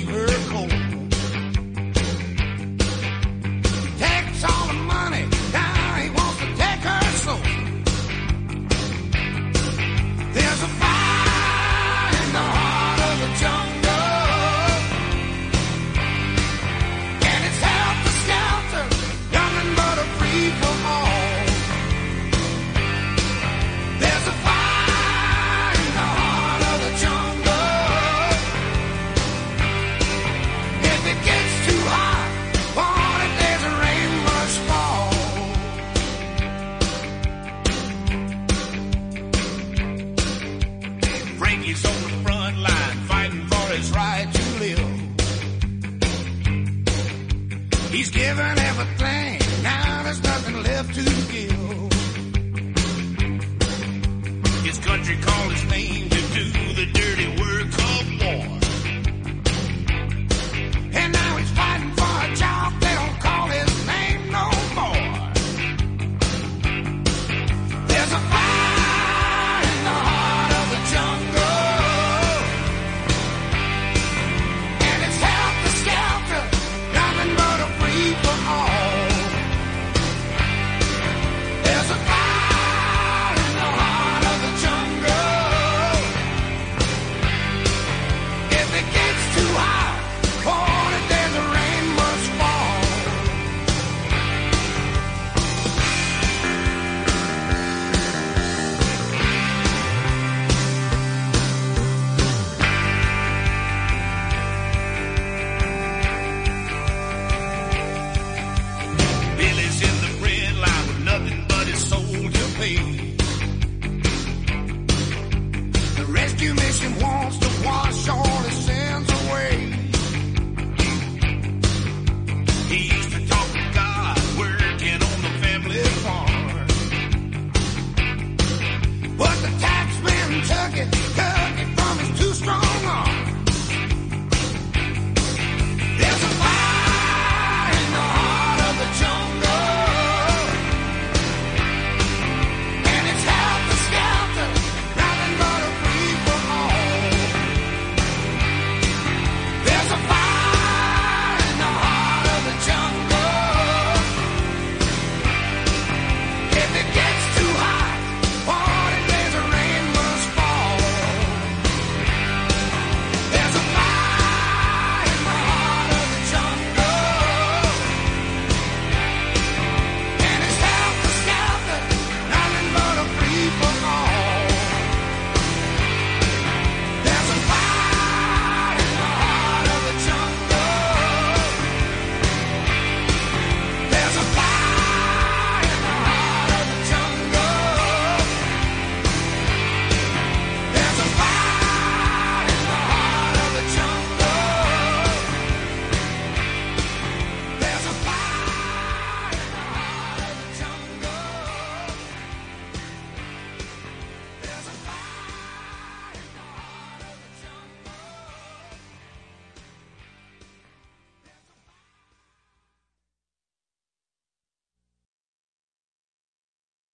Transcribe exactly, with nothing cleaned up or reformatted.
her cold. Takes all the money, now he wants to take her soul. There's a fire in the heart of the jungle, and it's helter-skelter, nothing but a free-for-all. There's a fire in the heart of the jungle. If it gets too hot, one of days the rain must fall. Frankie's on the front line, fighting for his right to live. He's given everything, now there's nothing left to give. His country called his name,